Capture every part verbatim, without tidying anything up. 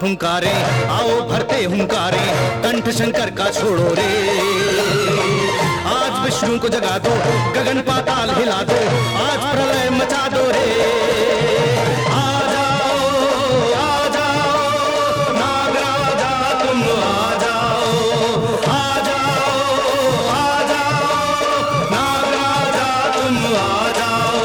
फुंकारे, आओ भरते हुंकारे, कंठ शंकर का छोड़ो रे। आज विष्णु को जगा दो, गगन पाताल हिला दो, आज प्रलय मचा दो रे। आ जाओ, आ जाओ, नागराजा तुम आ जाओ, आ जाओ, आ जाओ, नागराजा तुम आ जाओ।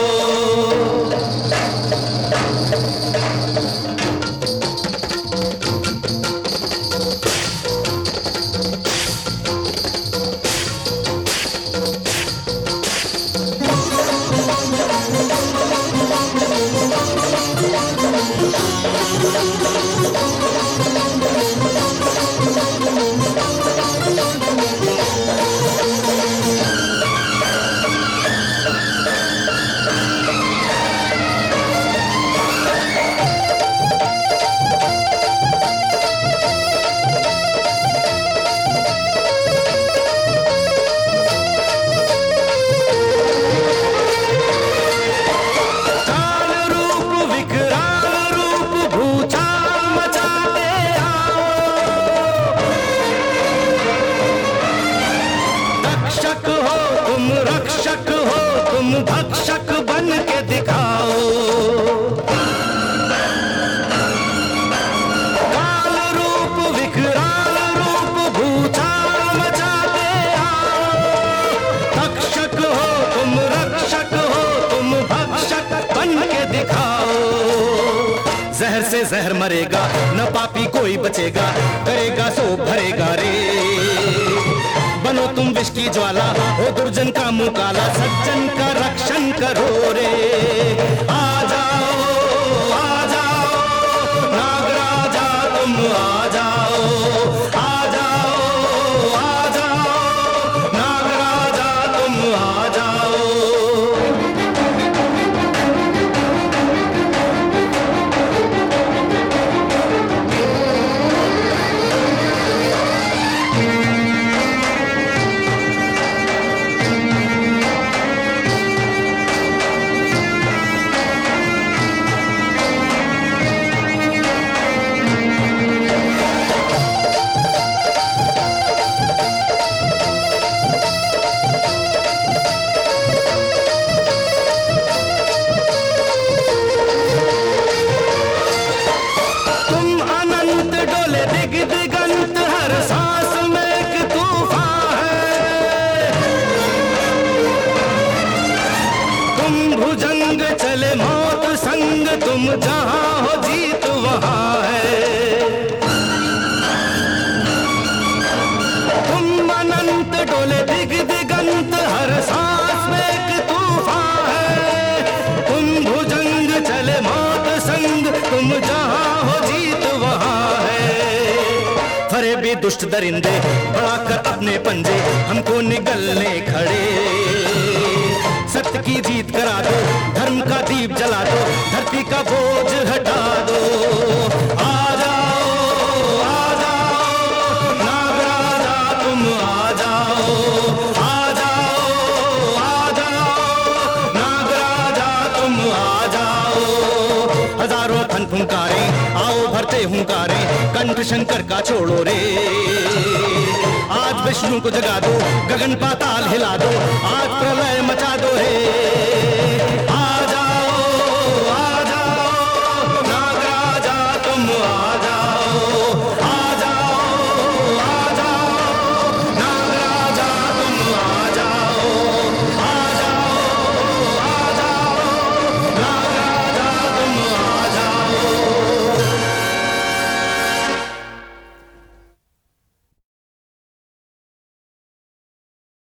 रक्षक हो तुम, भक्षक बन के दिखाओ। काल रूप विकराल रूप भूचाल मचाते आओ। भक्षक हो तुम, रक्षक हो तुम, भक्षक बन के दिखाओ। जहर से जहर मरेगा, न पापी कोई बचेगा, करेगा सो भरेगा रे। बनो तुम विष की ज्वाला, हो दुर्जन का मुंह काला, सज्जन का रक्षण करो रे। आ जाओ, आ जाओ, नागराजा तुम आ जाओ, आ जाओ, आ जाओ, नागराजा तुम आ जाओ। दिगंत हर सांस में एक तूफान है। तुम भुजंग चले मौत संग, तुम जहां हो जीत वहां है। तुम अनंत डोले दिग दिगंत हर सांस में एक तूफान है। तुम भुजंग चले मौत संग, तुम जहां हो जीत वहां है। फरे भी दुष्ट दरिंदे बढ़ाकर अपने पंजे, हमको निगलने खड़े। सत्य की जीत करा दो, धर्म का दीप जला दो, धरती का बोझ हटा दो। आ जाओ, आ जाओ, नागराजा तुम आ जाओ, आ जाओ, आ जाओ, नागराजा तुम आ जाओ। हजारों फन फुंकारे, आओ भरते हुंकारे, कंठ शंकर का छोड़ो रे। आज विष्णु को जगा दो, गगन पाताल हिला दो, आज प्रलय मचा दो रे।